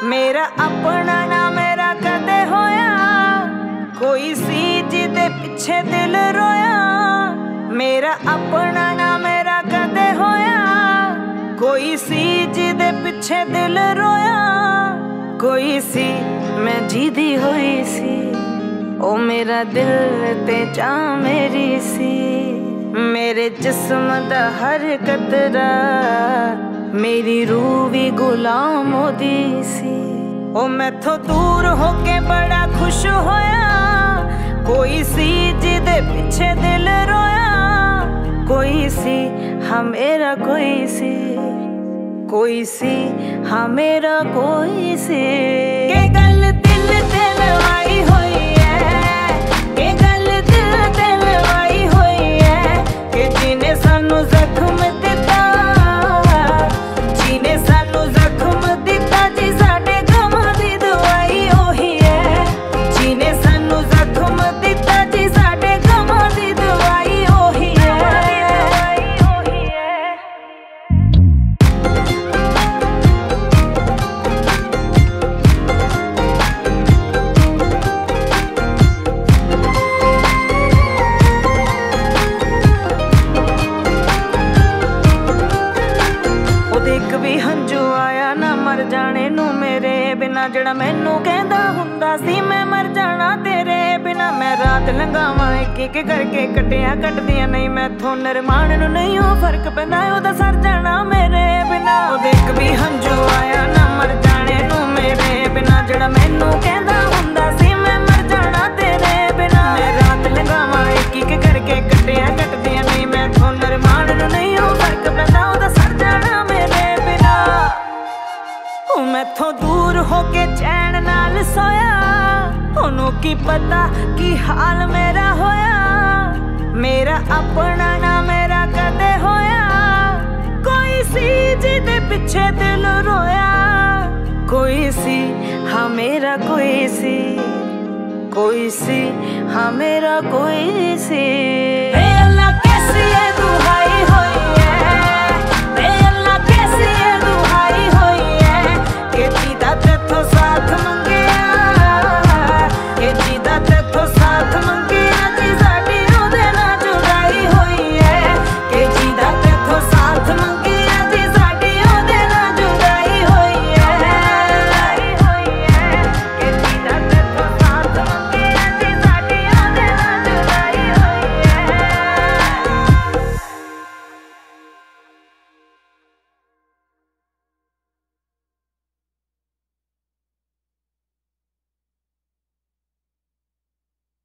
मेरा अपना ना मेरा कदे होया, कोई सी जिदे पिछे दिल रोया। मेरा अपना ना मेरा कदे होया, कोई सी जिदे पिछे दिल रोया। कोई सी मैं जीदी होई सी, ओ मेरा दिल ते जा मेरी सी। मेरे जिस्म दा हर कतरा मेरी रूह भी गुलाम होदी सी। ओ मैथों दूर होके बड़ा खुश होया, कोई सी जिदे पिछे दिल रोया। कोई सी हाँ मेरा कोई सी, कोई सी हाँ मेरा कोई सी। के गल दिल ते लवाई होई है, के गल दिल ते लवाई होई है। के जिने सानू जख्म दिता, जिने सानू जख्म दिता जी साडे गमां दी दवाई ओही है। जिने सानू जख्म दिता जी साडे गमां दी दवाई ओही है। एक भी हंजू आया ना मर जाने नू मेरे बिना, जड़ा मैनू कहंदा हुंदा सी मैं मर जाना तेरे बिना। मैं रात लंघावां एक एक करके कटिया कटदियां नहीं मैथों निरमान नू नहीं हो फर्क पैंदा ओदा सर जाना मेरे बिना। एक भी हंजू आया ना मर जाने नू मेरे बिना, जड़ा मैनू कहंदा हुंदा सी मैं मर जाना तेरे बिना। मैं रात लंघावां एक एक करके कटिया कटदियां नहीं मैथों निरमान नू नहीं हो फर्क पैंदा ओदा सर जाना मेरे बिना। ओ मैथों दूर होके चैन नाल सोया, ओनू की पता की हाल मेरा होया। मेरा अपना ना मेरा कदे होया, कोई सी जिदे पिछे दिल रोया। कोई सी हाँ मेरा कोई सी, कोई सी हाँ मेरा कोई सी।